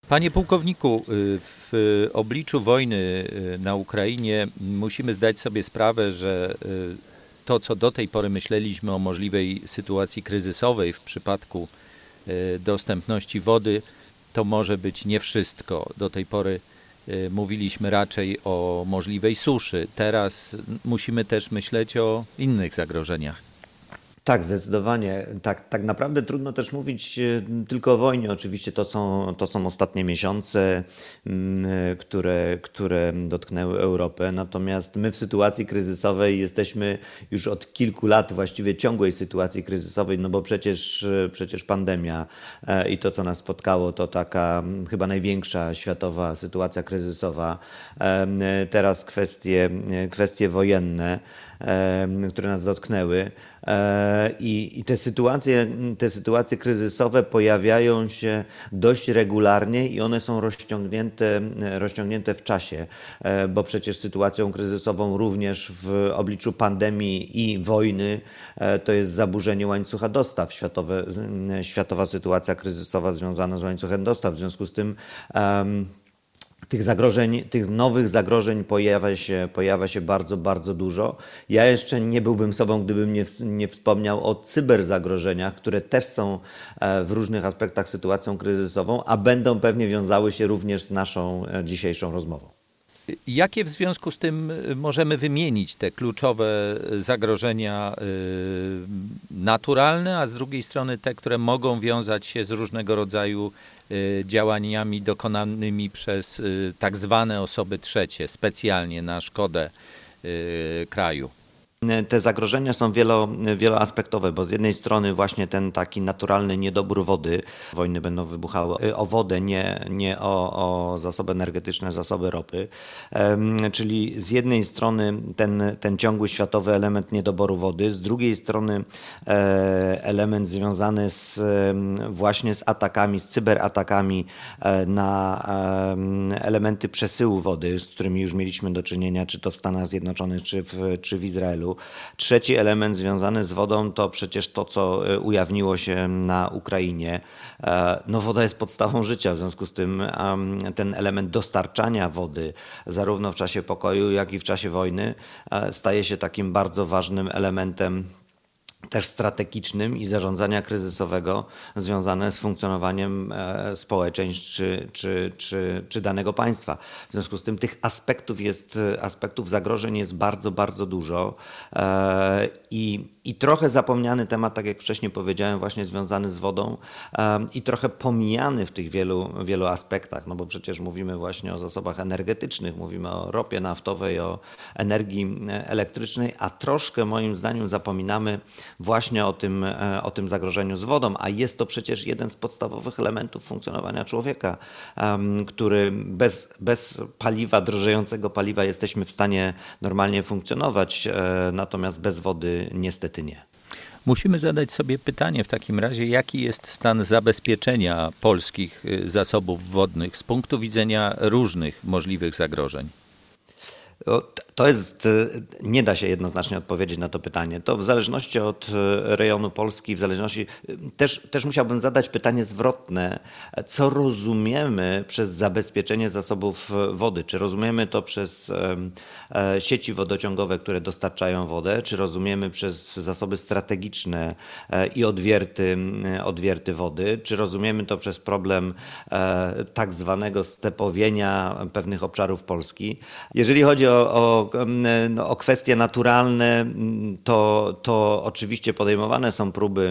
Panie pułkowniku, w obliczu wojny na Ukrainie musimy zdać sobie sprawę, że to, co do tej pory myśleliśmy o możliwej sytuacji kryzysowej w przypadku dostępności wody, to może być nie wszystko. Do tej pory mówiliśmy raczej o możliwej suszy. Teraz musimy też myśleć o innych zagrożeniach. Tak, zdecydowanie. Tak naprawdę trudno też mówić tylko o wojnie. Oczywiście to są ostatnie miesiące, które dotknęły Europę. Natomiast my w sytuacji kryzysowej jesteśmy już od kilku lat, właściwie ciągłej sytuacji kryzysowej, no bo przecież pandemia i to, co nas spotkało, to taka chyba największa światowa sytuacja kryzysowa. Teraz kwestie wojenne, które nas dotknęły. I te sytuacje kryzysowe pojawiają się dość regularnie i one są rozciągnięte w czasie, bo przecież sytuacją kryzysową również w obliczu pandemii i wojny to jest zaburzenie łańcucha dostaw, światowa sytuacja kryzysowa związana z łańcuchem dostaw. W związku z tym tych nowych zagrożeń pojawia się bardzo, bardzo dużo. Ja jeszcze nie byłbym sobą, gdybym nie wspomniał o cyberzagrożeniach, które też są w różnych aspektach sytuacją kryzysową, a będą pewnie wiązały się również z naszą dzisiejszą rozmową. Jakie w związku z tym możemy wymienić te kluczowe zagrożenia naturalne, a z drugiej strony te, które mogą wiązać się z różnego rodzaju działaniami dokonanymi przez tak zwane osoby trzecie, specjalnie na szkodę kraju? Te zagrożenia są wieloaspektowe, bo z jednej strony właśnie ten taki naturalny niedobór wody, wojny będą wybuchały o wodę, nie o zasoby energetyczne, zasoby ropy, czyli z jednej strony ten ciągły światowy element niedoboru wody, z drugiej strony element związany właśnie z atakami, z cyberatakami na elementy przesyłu wody, z którymi już mieliśmy do czynienia, czy to w Stanach Zjednoczonych, czy w Izraelu. Trzeci element związany z wodą to przecież to, co ujawniło się na Ukrainie. No, woda jest podstawą życia, w związku z tym ten element dostarczania wody zarówno w czasie pokoju, jak i w czasie wojny staje się takim bardzo ważnym elementem też strategicznym i zarządzania kryzysowego związane z funkcjonowaniem społeczeństw czy danego państwa. W związku z tym tych aspektów zagrożeń jest bardzo, bardzo dużo i trochę zapomniany temat, tak jak wcześniej powiedziałem, właśnie związany z wodą i trochę pomijany w tych wielu aspektach, no bo przecież mówimy właśnie o zasobach energetycznych, mówimy o ropie naftowej, o energii elektrycznej, a troszkę moim zdaniem zapominamy właśnie o tym zagrożeniu z wodą, a jest to przecież jeden z podstawowych elementów funkcjonowania człowieka, który bez paliwa, drożejącego paliwa jesteśmy w stanie normalnie funkcjonować, natomiast bez wody niestety nie. Musimy zadać sobie pytanie w takim razie, jaki jest stan zabezpieczenia polskich zasobów wodnych z punktu widzenia różnych możliwych zagrożeń? Nie da się jednoznacznie odpowiedzieć na to pytanie. To w zależności od rejonu Polski, też musiałbym zadać pytanie zwrotne. Co rozumiemy przez zabezpieczenie zasobów wody? Czy rozumiemy to przez sieci wodociągowe, które dostarczają wodę? Czy rozumiemy przez zasoby strategiczne i odwierty wody? Czy rozumiemy to przez problem tak zwanego stepowienia pewnych obszarów Polski? Jeżeli chodzi o kwestie naturalne, to oczywiście podejmowane są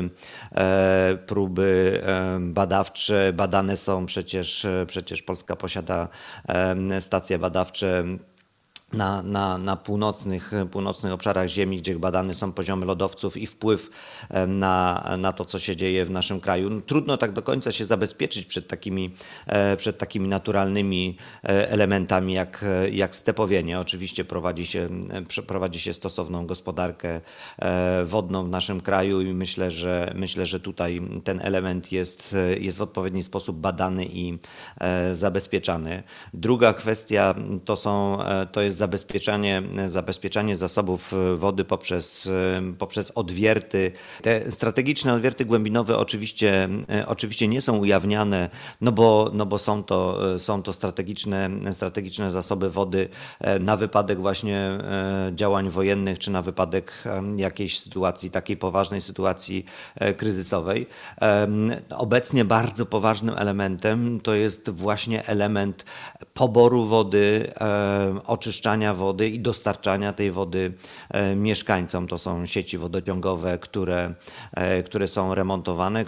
próby badawcze, badane są przecież Polska posiada stacje badawcze na północnych obszarach Ziemi, gdzie badane są poziomy lodowców i wpływ na to, co się dzieje w naszym kraju. No, trudno tak do końca się zabezpieczyć przed takimi naturalnymi elementami jak stepowienie. Oczywiście prowadzi się stosowną gospodarkę wodną w naszym kraju i myślę, że tutaj ten element jest w odpowiedni sposób badany i zabezpieczany. Druga kwestia to jest zabezpieczanie zasobów wody poprzez odwierty. Te strategiczne odwierty głębinowe oczywiście nie są ujawniane, no bo są to strategiczne zasoby wody na wypadek właśnie działań wojennych, czy na wypadek jakiejś sytuacji, takiej poważnej sytuacji kryzysowej. Obecnie bardzo poważnym elementem to jest właśnie element poboru wody, oczyszczania wody i dostarczania tej wody mieszkańcom. To są sieci wodociągowe, które są remontowane,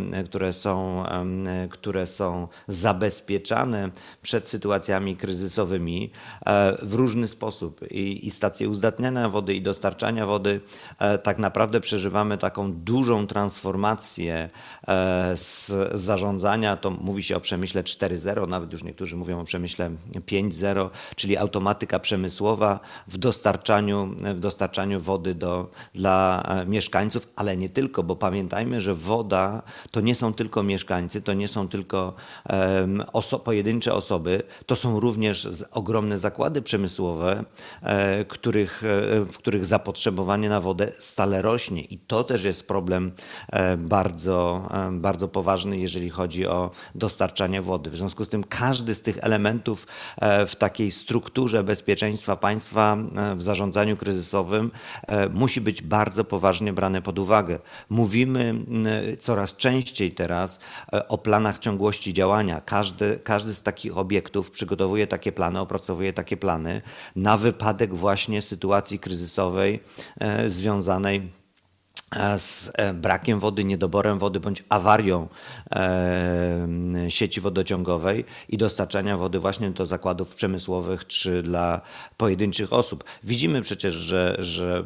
które są zabezpieczane przed sytuacjami kryzysowymi w różny sposób. I stacje uzdatniania wody i dostarczania wody tak naprawdę przeżywamy taką dużą transformację z zarządzania, to mówi się o przemyśle 4.0, nawet już niektórzy mówią o przemyśle 5.0, czyli automatyka przemysłowa w dostarczaniu wody dla mieszkańców, ale nie tylko, bo pamiętajmy, że woda to nie są tylko mieszkańcy, to nie są tylko pojedyncze osoby, to są również ogromne zakłady przemysłowe, w których zapotrzebowanie na wodę stale rośnie i to też jest problem bardzo poważny, jeżeli chodzi o dostarczanie wody. W związku z tym każdy z tych elementów w takiej strukturze bezpieczeństwa państwa w zarządzaniu kryzysowym musi być bardzo poważnie brane pod uwagę. Mówimy coraz częściej teraz o planach ciągłości działania. Każdy z takich obiektów przygotowuje takie plany, opracowuje takie plany na wypadek właśnie sytuacji kryzysowej związanej z brakiem wody, niedoborem wody bądź awarią sieci wodociągowej i dostarczania wody właśnie do zakładów przemysłowych czy dla pojedynczych osób. Widzimy przecież, że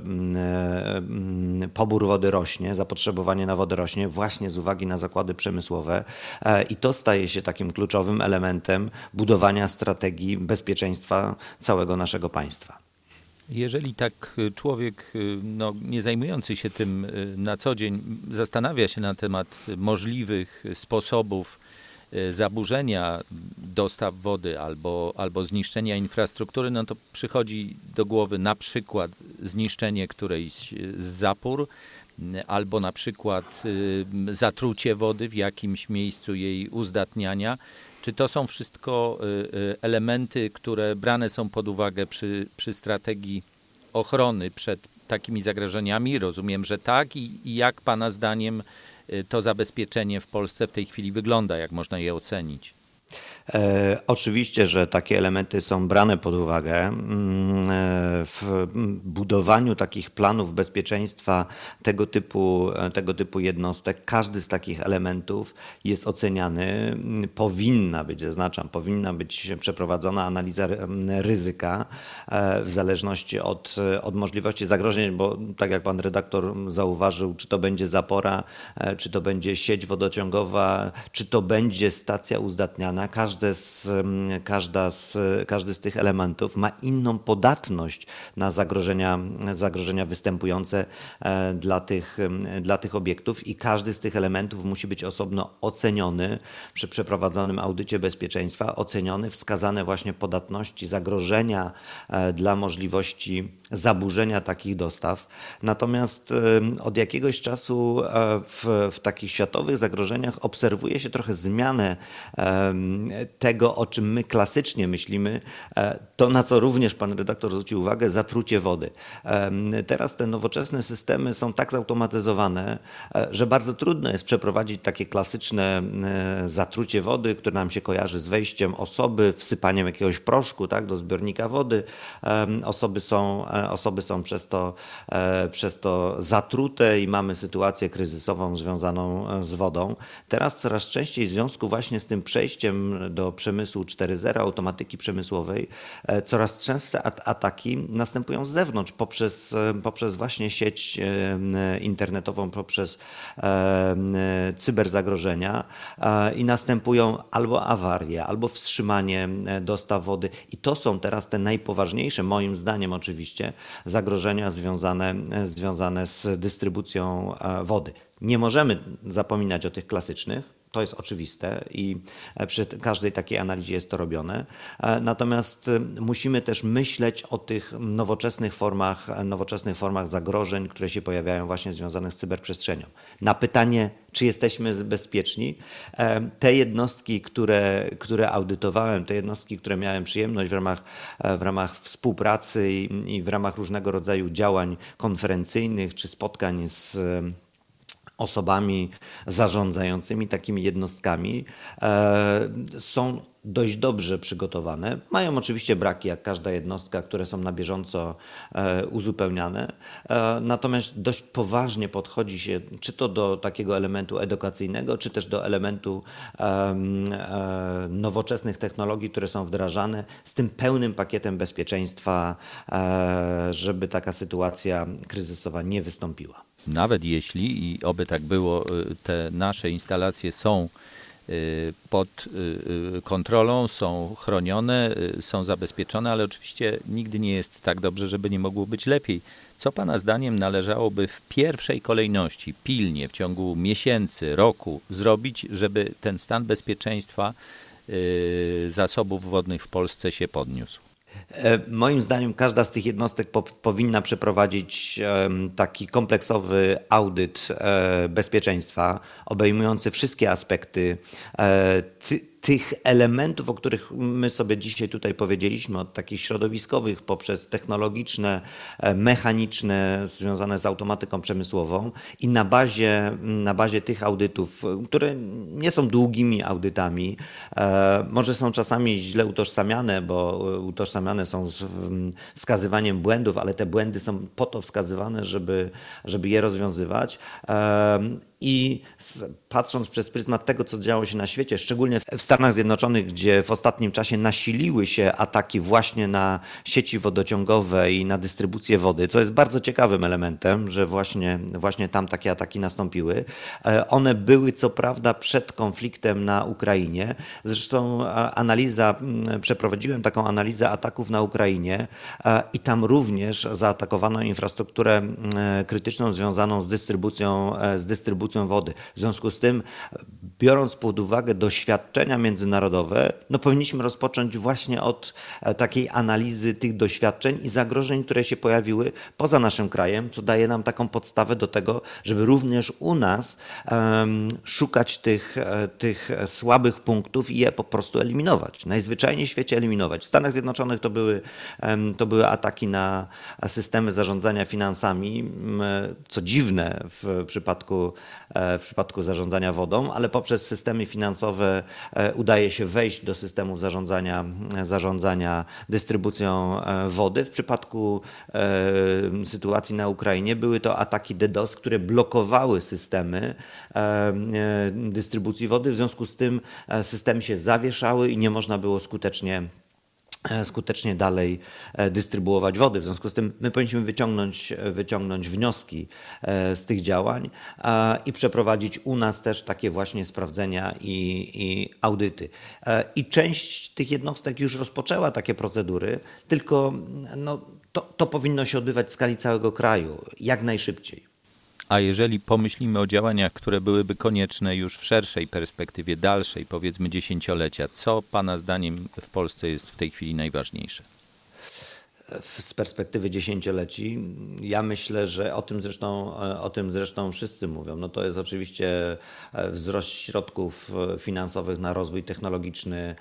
pobór wody rośnie, zapotrzebowanie na wodę rośnie właśnie z uwagi na zakłady przemysłowe i to staje się takim kluczowym elementem budowania strategii bezpieczeństwa całego naszego państwa. Jeżeli tak człowiek nie zajmujący się tym na co dzień zastanawia się na temat możliwych sposobów zaburzenia dostaw wody albo zniszczenia infrastruktury, no to przychodzi do głowy na przykład zniszczenie którejś z zapór albo na przykład zatrucie wody w jakimś miejscu jej uzdatniania. Czy to są wszystko elementy, które brane są pod uwagę przy strategii ochrony przed takimi zagrożeniami? Rozumiem, że tak. I jak Pana zdaniem to zabezpieczenie w Polsce w tej chwili wygląda? Jak można je ocenić? Oczywiście, że takie elementy są brane pod uwagę w budowaniu takich planów bezpieczeństwa tego typu jednostek. Każdy z takich elementów jest oceniany. Powinna być przeprowadzona analiza ryzyka w zależności od możliwości zagrożeń, bo tak jak pan redaktor zauważył, czy to będzie zapora, czy to będzie sieć wodociągowa, czy to będzie stacja uzdatniana, każdy z tych elementów ma inną podatność na zagrożenia występujące dla tych obiektów i każdy z tych elementów musi być osobno oceniony przy przeprowadzonym audycie bezpieczeństwa, wskazane właśnie podatności, zagrożenia dla możliwości zaburzenia takich dostaw. Natomiast od jakiegoś czasu w takich światowych zagrożeniach obserwuje się trochę zmianę tego, o czym my klasycznie myślimy, to na co również pan redaktor zwrócił uwagę, zatrucie wody. Teraz te nowoczesne systemy są tak zautomatyzowane, że bardzo trudno jest przeprowadzić takie klasyczne zatrucie wody, które nam się kojarzy z wejściem osoby, wsypaniem jakiegoś proszku, tak, do zbiornika wody. Osoby są przez to zatrute i mamy sytuację kryzysową związaną z wodą. Teraz coraz częściej w związku właśnie z tym przejściem do przemysłu 4.0, automatyki przemysłowej, coraz częstsze ataki następują z zewnątrz poprzez właśnie sieć internetową, poprzez cyberzagrożenia i następują albo awarie, albo wstrzymanie dostaw wody i to są teraz te najpoważniejsze, moim zdaniem oczywiście, zagrożenia związane z dystrybucją wody. Nie możemy zapominać o tych klasycznych, To jest oczywiste i przy każdej takiej analizie jest to robione. Natomiast musimy też myśleć o tych nowoczesnych formach zagrożeń, które się pojawiają właśnie związanych z cyberprzestrzenią. Na pytanie, czy jesteśmy bezpieczni, te jednostki, które audytowałem, te jednostki, które miałem przyjemność w ramach współpracy i w ramach różnego rodzaju działań konferencyjnych czy spotkań z osobami zarządzającymi takimi jednostkami, są dość dobrze przygotowane. Mają oczywiście braki, jak każda jednostka, które są na bieżąco uzupełniane. Natomiast dość poważnie podchodzi się czy to do takiego elementu edukacyjnego, czy też do elementu nowoczesnych technologii, które są wdrażane z tym pełnym pakietem bezpieczeństwa, żeby taka sytuacja kryzysowa nie wystąpiła. Nawet jeśli, i oby tak było, te nasze instalacje są pod kontrolą, są chronione, są zabezpieczone, ale oczywiście nigdy nie jest tak dobrze, żeby nie mogło być lepiej. Co Pana zdaniem należałoby w pierwszej kolejności, pilnie, w ciągu miesięcy, roku zrobić, żeby ten stan bezpieczeństwa zasobów wodnych w Polsce się podniósł? Moim zdaniem każda z tych jednostek powinna przeprowadzić taki kompleksowy audyt bezpieczeństwa, obejmujący wszystkie aspekty tych elementów, o których my sobie dzisiaj tutaj powiedzieliśmy, od takich środowiskowych poprzez technologiczne, mechaniczne, związane z automatyką przemysłową i na bazie tych audytów, które nie są długimi audytami, może są czasami źle utożsamiane, bo utożsamiane są z wskazywaniem błędów, ale te błędy są po to wskazywane, żeby je rozwiązywać. I patrząc przez pryzmat tego, co działo się na świecie, szczególnie w Stanach Zjednoczonych, gdzie w ostatnim czasie nasiliły się ataki właśnie na sieci wodociągowe i na dystrybucję wody, co jest bardzo ciekawym elementem, że właśnie tam takie ataki nastąpiły. One były co prawda przed konfliktem na Ukrainie. Zresztą przeprowadziłem taką analizę ataków na Ukrainie i tam również zaatakowano infrastrukturę krytyczną związaną z dystrybucją wody. W związku z tym, biorąc pod uwagę doświadczenia międzynarodowe, powinniśmy rozpocząć właśnie od takiej analizy tych doświadczeń i zagrożeń, które się pojawiły poza naszym krajem, co daje nam taką podstawę do tego, żeby również u nas szukać tych słabych punktów i je po prostu eliminować. Najzwyczajniej w świecie eliminować. W Stanach Zjednoczonych to były ataki na systemy zarządzania finansami, co dziwne w przypadku zarządzania wodą, ale poprzez systemy finansowe udaje się wejść do systemów zarządzania dystrybucją wody. W przypadku sytuacji na Ukrainie były to ataki DDoS, które blokowały systemy dystrybucji wody. W związku z tym systemy się zawieszały i nie można było skutecznie dalej dystrybuować wody. W związku z tym my powinniśmy wyciągnąć wnioski z tych działań i przeprowadzić u nas też takie właśnie sprawdzenia i audyty. I część tych jednostek już rozpoczęła takie procedury, tylko to powinno się odbywać w skali całego kraju, jak najszybciej. A jeżeli pomyślimy o działaniach, które byłyby konieczne już w szerszej perspektywie, dalszej, powiedzmy dziesięciolecia, co Pana zdaniem w Polsce jest w tej chwili najważniejsze? Z perspektywy dziesięcioleci, ja myślę, że o tym zresztą wszyscy mówią. To jest oczywiście wzrost środków finansowych na rozwój technologiczny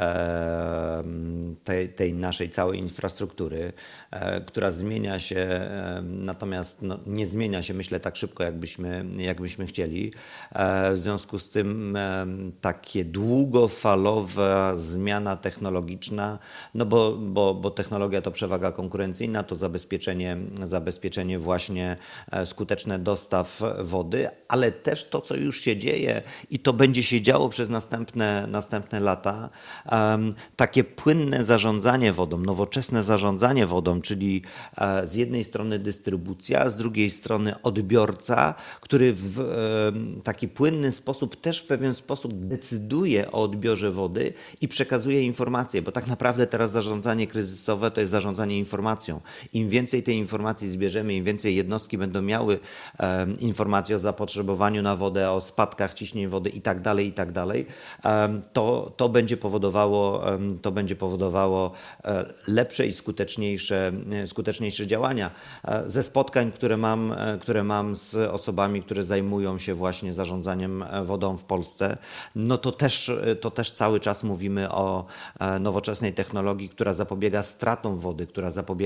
tej naszej całej infrastruktury, która zmienia się, natomiast nie zmienia się, myślę, tak szybko, jakbyśmy chcieli. W związku z tym takie długofalowa zmiana technologiczna, bo technologia to przewaga konkurencyjna, to zabezpieczenie właśnie skuteczne dostaw wody, ale też to, co już się dzieje i to będzie się działo przez następne lata, takie płynne zarządzanie wodą, nowoczesne zarządzanie wodą, czyli z jednej strony dystrybucja, z drugiej strony odbiorca, który w taki płynny sposób też w pewien sposób decyduje o odbiorze wody i przekazuje informacje, bo tak naprawdę teraz zarządzanie kryzysowe to jest zarządzanie zarządzanie informacją. Im więcej tej informacji zbierzemy, im więcej jednostki będą miały informacje o zapotrzebowaniu na wodę, o spadkach ciśnień wody i tak dalej, to będzie powodowało lepsze i skuteczniejsze działania. Ze spotkań, które mam z osobami, które zajmują się właśnie zarządzaniem wodą w Polsce, no to też cały czas mówimy o nowoczesnej technologii, która zapobiega stratom wody, która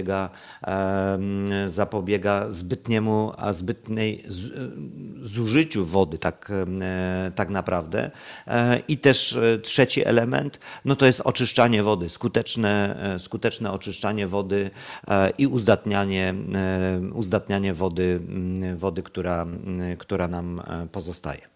zapobiega zbytniej zużyciu wody tak naprawdę. I też trzeci element, no to jest oczyszczanie wody, skuteczne oczyszczanie wody i uzdatnianie wody, która nam pozostaje.